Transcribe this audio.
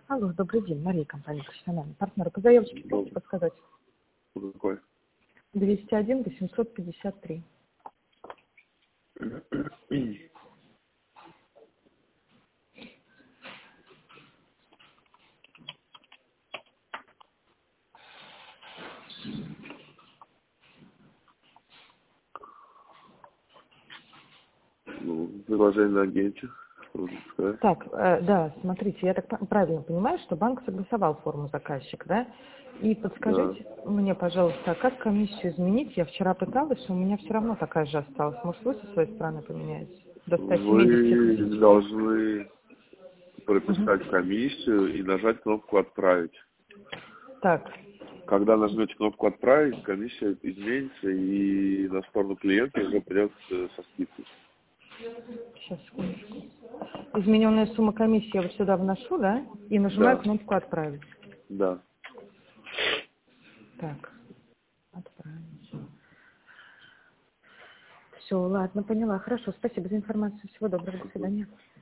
Алло, добрый день, Мария, компания «Профессиональный партнер». По заявочке можете подсказать? Какой? 201 853. Приложение на агенте. Так, да, смотрите, я так правильно понимаю, что банк согласовал форму заказчика, да? И подскажите мне, пожалуйста, а как комиссию изменить? Я вчера пыталась, у меня все равно такая же осталась. Может, вы со своей стороны поменяете? До 170 Вы тысяч. должны прописать комиссию и нажать кнопку «Отправить». Так, Когда нажмете кнопку «Отправить», комиссия изменится и на сторону клиента уже придет со скидкой. сейчас, секундочку. Измененная сумма комиссии я вот сюда вношу, да? И нажимаю Да, кнопку «Отправить». да. Так, отправить. Все, ладно, поняла. Хорошо, спасибо за информацию. Всего доброго, до свидания.